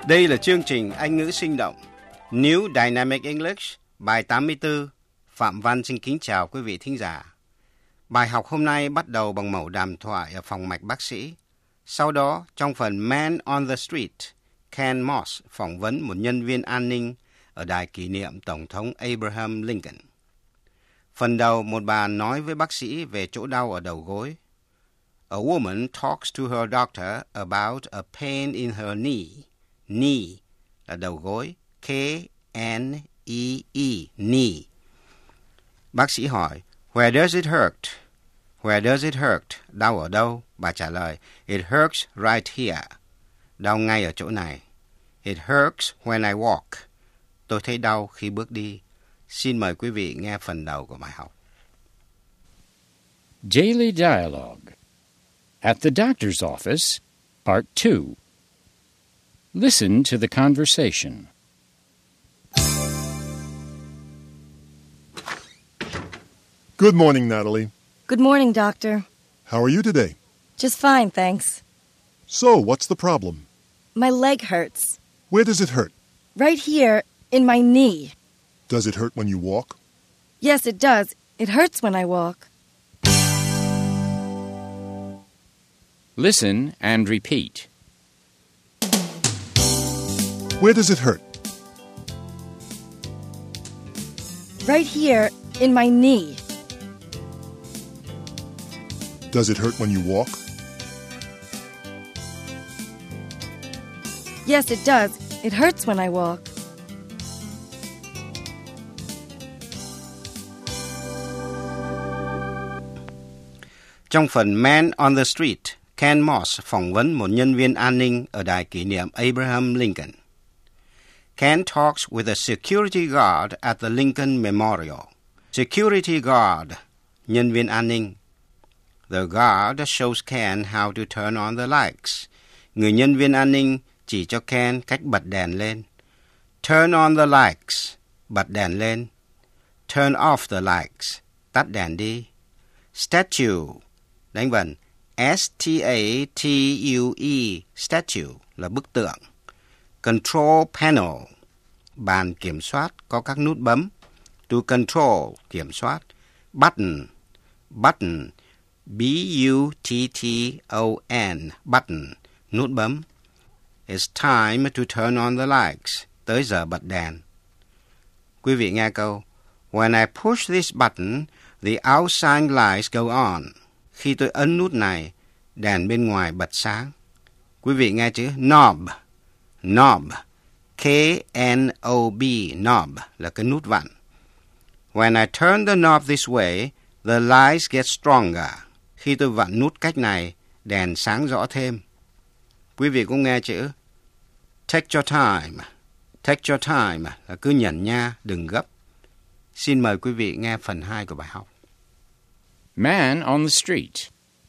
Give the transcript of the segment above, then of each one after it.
Đây là chương trình Anh ngữ sinh động New Dynamic English, bài 84. Phạm Văn xin kính chào quý vị thính giả. Bài học hôm nay bắt đầu bằng mẫu đàm thoại ở phòng mạch bác sĩ. Sau đó, trong phần Man on the Street, Ken Moss phỏng vấn một nhân viên an ninh ở đài kỷ niệm Tổng thống Abraham Lincoln. Phần đầu, một bà nói với bác sĩ về chỗ đau ở đầu gối. A woman talks to her doctor about a pain in her knee. Knee là đầu gối, K-N-E-E, knee. Bác sĩ hỏi, where does it hurt? Where does it hurt? Đau ở đâu? Bà trả lời, it hurts right here. Đau ngay ở chỗ này. It hurts when I walk. Tôi thấy đau khi bước đi. Xin mời quý vị nghe phần đầu của bài học. Daily Dialogue. At the doctor's office, Part 2. Listen to the conversation. Good morning, Natalie. Good morning, Doctor. How are you today? Just fine, thanks. So, what's the problem? My leg hurts. Where does it hurt? Right here, in my knee. Does it hurt when you walk? Yes, it does. It hurts when I walk. Listen and repeat. Where does it hurt? Right here, in my knee. Does it hurt when you walk? Yes, it does. It hurts when I walk. Trong phần Man on the Street, Ken Moss phỏng vấn một nhân viên an ninh ở đài kỷ niệm Abraham Lincoln. Ken talks with a security guard at the Lincoln Memorial. Security guard, nhân viên an ninh. The guard shows Ken how to turn on the lights. Người nhân viên an ninh chỉ cho Ken cách bật đèn lên. Turn on the lights, bật đèn lên. Turn off the lights, tắt đèn đi. Statue, đánh vần S-T-A-T-U-E, statue là bức tượng. Control panel, bàn kiểm soát có các nút bấm. To control, kiểm soát. Button, button, B-U-T-T-O-N, button, nút bấm. It's time to turn on the lights, tới giờ bật đèn. Quý vị nghe câu, when I push this button, the outside lights go on. Khi tôi ấn nút này, đèn bên ngoài bật sáng. Quý vị nghe chữ knob, knob, K-N-O-B, knob là cái nút vặn. When I turn the knob this way, the lights get stronger. Khi tôi vặn nút cách này, đèn sáng rõ thêm. Quý vị cũng nghe chữ take your time. Take your time là cứ nhẩn nha, đừng gấp. Xin mời quý vị nghe phần 2 của bài học. Man on the Street.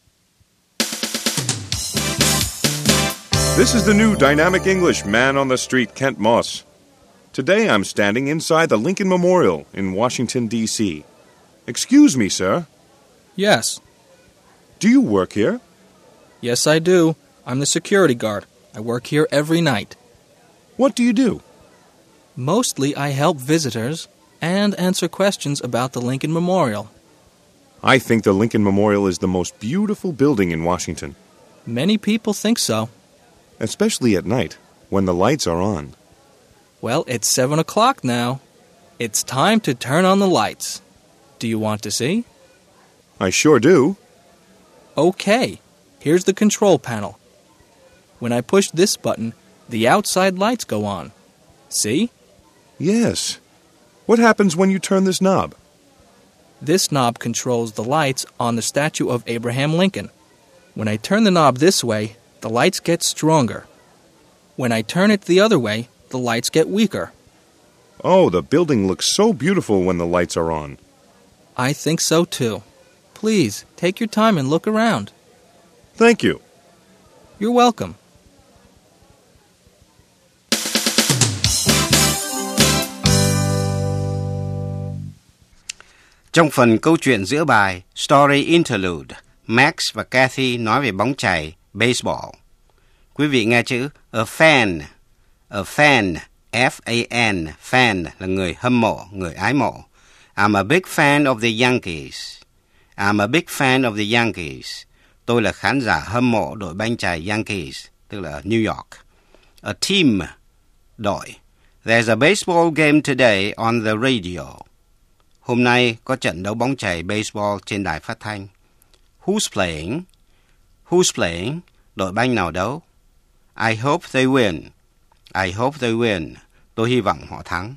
This is the new Dynamic English Man on the Street, Kent Moss. Today I'm standing inside the Lincoln Memorial in Washington, D.C. Excuse me, sir. Yes. Do you work here? Yes, I do. I'm the security guard. I work here every night. What do you do? Mostly I help visitors and answer questions about the Lincoln Memorial. I think the Lincoln Memorial is the most beautiful building in Washington. Many people think so. Especially at night, when the lights are on. Well, it's 7 o'clock now. It's time to turn on the lights. Do you want to see? I sure do. Okay, here's the control panel. When I push this button, the outside lights go on. See? Yes. What happens when you turn this knob? This knob controls the lights on the statue of Abraham Lincoln. When I turn the knob this way, the lights get stronger. When I turn it the other way, the lights get weaker. Oh, the building looks so beautiful when the lights are on. I think so too. Please, take your time and look around. Thank you. You're welcome. Trong phần câu chuyện giữa bài Story Interlude, Max và Kathy nói về bóng chày, baseball. Quý vị nghe chữ a fan. A fan, F-A-N, fan là người hâm mộ, người ái mộ. I'm a big fan of the Yankees. I'm a big fan of the Yankees. Tôi là khán giả hâm mộ đội banh chày Yankees, tức là ở New York. A team, đội. There's a baseball game today on the radio. Hôm nay có trận đấu bóng chày baseball trên đài phát thanh. Who's playing? Who's playing? Đội banh nào đấu? I hope they win. I hope they win. Tôi hy vọng họ thắng.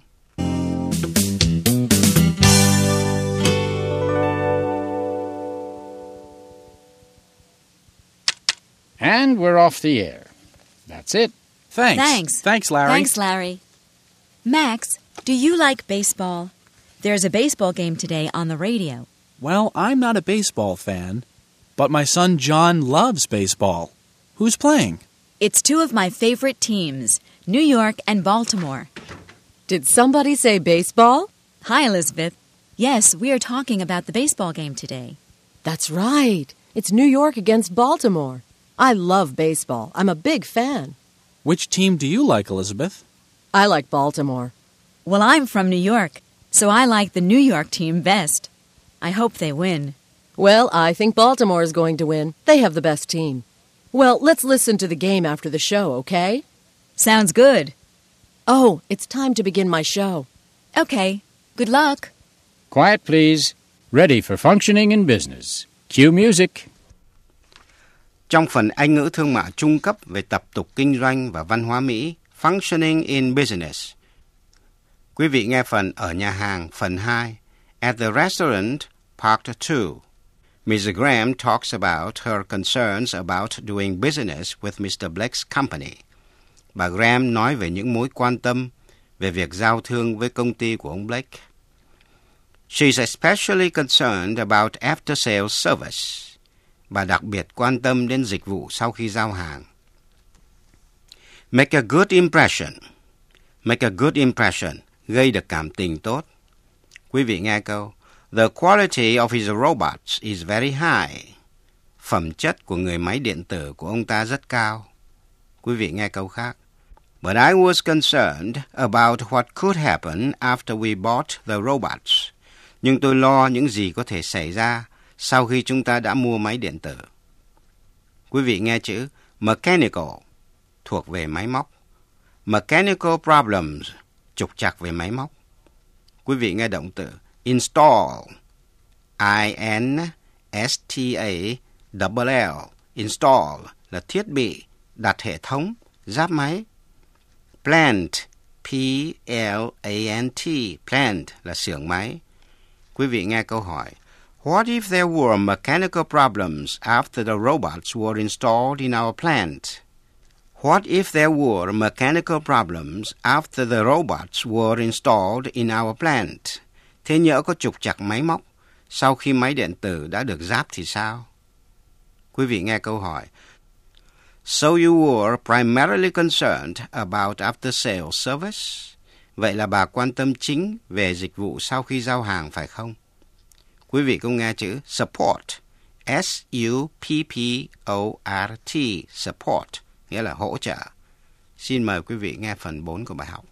And we're off the air. That's it. Thanks. Thanks, Larry. Thanks, Larry. Max, do you like baseball? There's a baseball game today on the radio. Well, I'm not a baseball fan, but my son John loves baseball. Who's playing? It's two of my favorite teams, New York and Baltimore. Did somebody say baseball? Hi, Elizabeth. Yes, we are talking about the baseball game today. That's right. It's New York against Baltimore. I love baseball. I'm a big fan. Which team do you like, Elizabeth? I like Baltimore. Well, I'm from New York, so I like the New York team best. I hope they win. Well, I think Baltimore is going to win. They have the best team. Well, let's listen to the game after the show, okay? Sounds good. Oh, it's time to begin my show. Okay. Good luck. Quiet, please. Ready for functioning in business. Cue music. Trong phần Anh ngữ thương mại trung cấp về tập tục kinh doanh và văn hóa Mỹ, Functioning in Business. Quý vị nghe phần Ở nhà hàng, phần 2, At the Restaurant, Part 2. Ms. Graham talks about her concerns about doing business with Mr. Blake's company. Bà Graham nói về những mối quan tâm về việc giao thương với công ty của ông Blake. She's especially concerned about after-sales service. Bà đặc biệt quan tâm đến dịch vụ sau khi giao hàng. Make a good impression. Make a good impression. Gây được cảm tình tốt. Quý vị nghe câu. The quality of his robots is very high. Phẩm chất của người máy điện tử của ông ta rất cao. Quý vị nghe câu khác. But I was concerned about what could happen after we bought the robots. Nhưng tôi lo những gì có thể xảy ra sau khi chúng ta đã mua máy điện tử. Quý vị nghe chữ mechanical, thuộc về máy móc. Mechanical problems, trục trặc về máy móc. Quý vị nghe động từ install, I-N-S-T-A-L-L, install là thiết bị, đặt hệ thống, giáp máy. Plant, P-L-A-N-T, plant là xưởng máy. Quý vị nghe câu hỏi. What if there were mechanical problems after the robots were installed in our plant? What if there were mechanical problems after the robots were installed in our plant? Thế nhỡ có trục trặc máy móc sau khi máy điện tử đã được ráp thì sao? Quý vị nghe câu hỏi. So you were primarily concerned about after-sales service? Vậy là bà quan tâm chính về dịch vụ sau khi giao hàng phải không? Quý vị cũng nghe chữ support, S-U-P-P-O-R-T, support, nghĩa là hỗ trợ. Xin mời quý vị nghe phần 4 của bài học.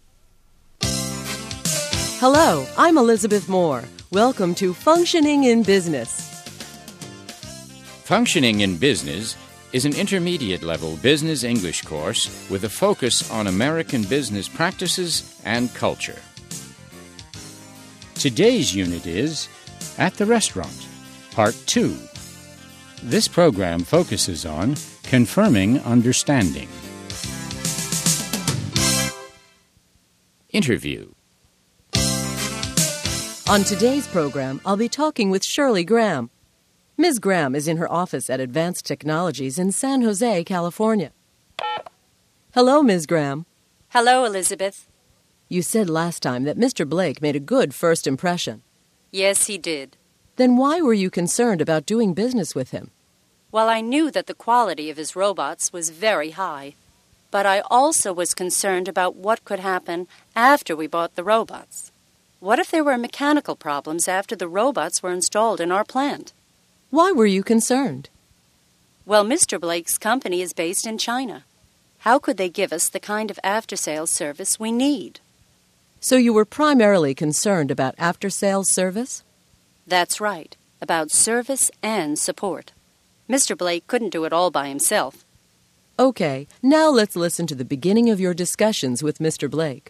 Hello, I'm Elizabeth Moore. Welcome to Functioning in Business. Functioning in Business is an intermediate-level business English course with a focus on American business practices and culture. Today's unit is At the Restaurant, Part 2. This program focuses on confirming understanding. Interview. On today's program, I'll be talking with Shirley Graham. Ms. Graham is in her office at Advanced Technologies in San Jose, California. Hello, Ms. Graham. Hello, Elizabeth. You said last time that Mr. Blake made a good first impression. Yes, he did. Then why were you concerned about doing business with him? Well, I knew that the quality of his robots was very high, but I also was concerned about what could happen after we bought the robots. What if there were mechanical problems after the robots were installed in our plant? Why were you concerned? Well, Mr. Blake's company is based in China. how could they give us the kind of after-sales service we need? So you were primarily concerned about after-sales service? That's right, about service and support. Mr. Blake couldn't do it all by himself. Okay, now let's listen to the beginning of your discussions with Mr. Blake.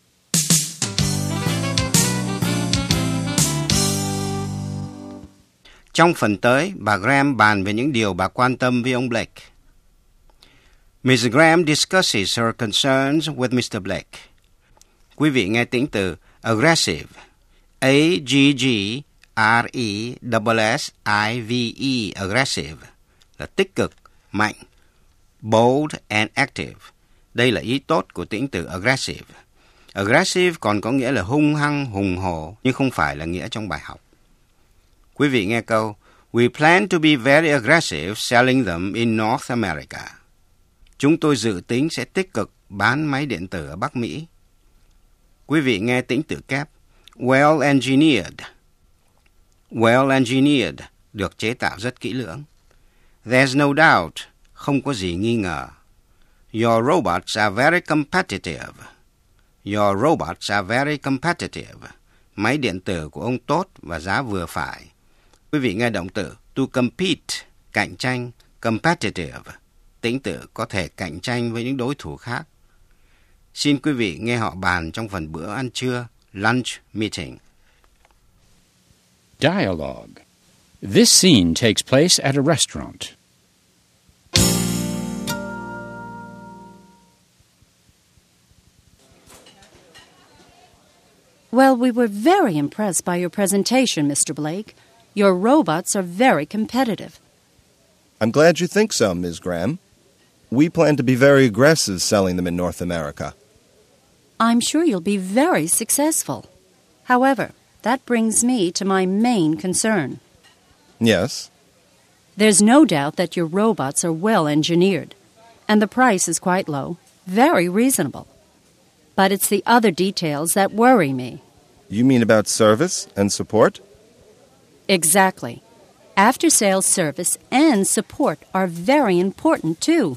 Trong phần tới, bà Graham bàn về những điều bà quan tâm với ông Blake. Ms. Graham discusses her concerns with Mr. Blake. Quý vị nghe tính từ aggressive, A-G-G-R-E-S-S-I-V-E, aggressive, là tích cực, mạnh. Bold and active. Đây là ý tốt của tính từ aggressive. Aggressive còn có nghĩa là hung hăng, hùng hổ, nhưng không phải là nghĩa trong bài học. Quý vị nghe câu, We plan to be very aggressive selling them in North America. Chúng tôi dự tính sẽ tích cực bán máy điện tử ở Bắc Mỹ. Quý vị nghe tính từ kép, well engineered. Well engineered, được chế tạo rất kỹ lưỡng. There's no doubt, không có gì nghi ngờ. Your robots are very competitive. Your robots are very competitive. Máy điện tử của ông tốt và giá vừa phải. Quý vị nghe động từ to compete, cạnh tranh, competitive, tính từ có thể cạnh tranh với những đối thủ khác. Xin quý vị nghe họ bàn trong phần bữa ăn trưa, lunch meeting. Dialogue. This scene takes place at a restaurant. Well, we were very impressed by your presentation, Mr. Blake. Your robots are very competitive. I'm glad you think so, Ms. Graham. We plan to be very aggressive selling them in North America. I'm sure you'll be very successful. However, that brings me to my main concern. Yes? There's no doubt that your robots are well engineered, and the price is quite low, very reasonable. But it's the other details that worry me. You mean about service and support? Exactly. After-sales service and support are very important, too.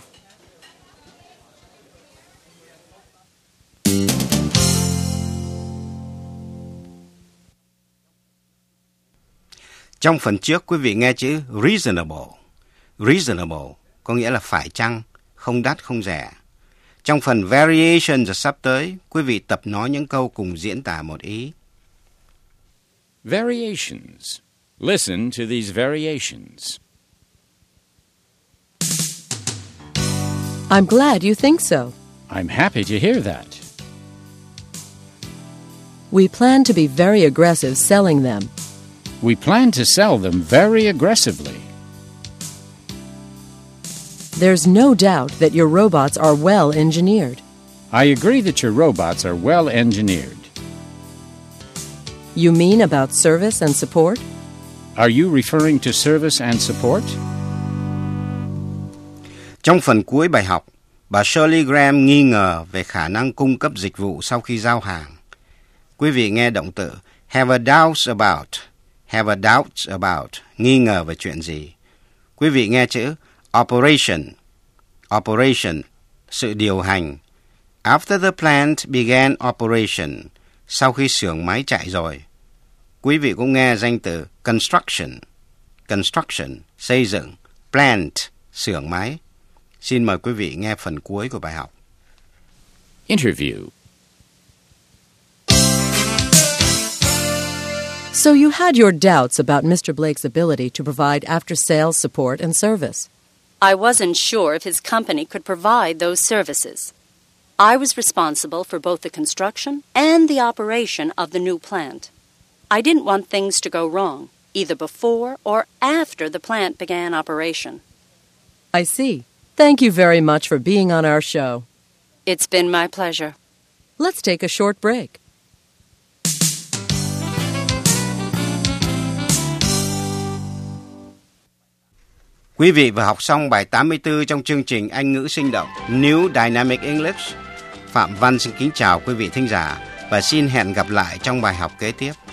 Trong phần trước, quý vị nghe chữ reasonable. Reasonable có nghĩa là phải chăng, không đắt, không rẻ. Trong phần variations sắp tới, quý vị tập nói những câu cùng diễn tả một ý. Variations. Listen to these variations. I'm glad you think so. I'm happy to hear that. We plan to be very aggressive selling them. We plan to sell them very aggressively. There's no doubt that your robots are well engineered. I agree that your robots are well engineered. You mean about service and support? Are you referring to service and support? Trong phần cuối bài học, bà Shirley Graham nghi ngờ về khả năng cung cấp dịch vụ sau khi giao hàng. Quý vị nghe động từ have a doubts about. Have a doubts about, nghi ngờ về chuyện gì. Quý vị nghe chữ operation. Operation, sự điều hành. After the plant began operation, sau khi xưởng máy chạy rồi. Quý vị cũng nghe danh từ construction. Construction, xây dựng. Plant, xưởng máy. Xin mời quý vị nghe phần cuối của bài học. Interview. So you had your doubts about Mr. Blake's ability to provide after-sales support and service. I wasn't sure if his company could provide those services. I was responsible for both the construction and the operation of the new plant. I didn't want things to go wrong, either before or after the plant began operation. I see. Thank you very much for being on our show. It's been my pleasure. Let's take a short break. Quý vị vừa học xong bài 84 trong chương trình Anh ngữ sinh động New Dynamic English. Phạm Văn xin kính chào quý vị thính giả và xin hẹn gặp lại trong bài học kế tiếp.